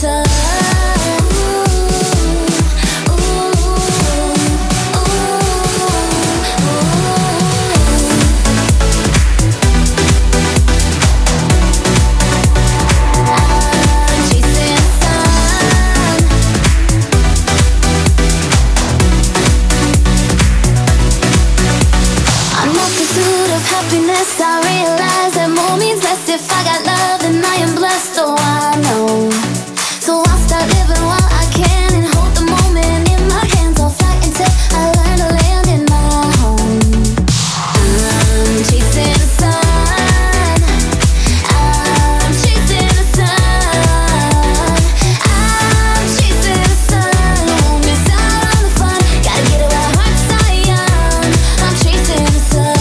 sun. Happiness, I realize that more means less. If I got love, then I am blessed. Oh, I know. So I'll start living while I can and hold the moment in my hands. I'll fly until I learn to land in my home. I'm chasing the sun. I'm chasing the sun. I'm chasing the sun. Won't miss out on the fun. Gotta get it while hearts are young. I'm chasing the sun.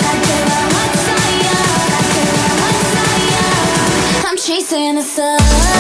Chasing the sun.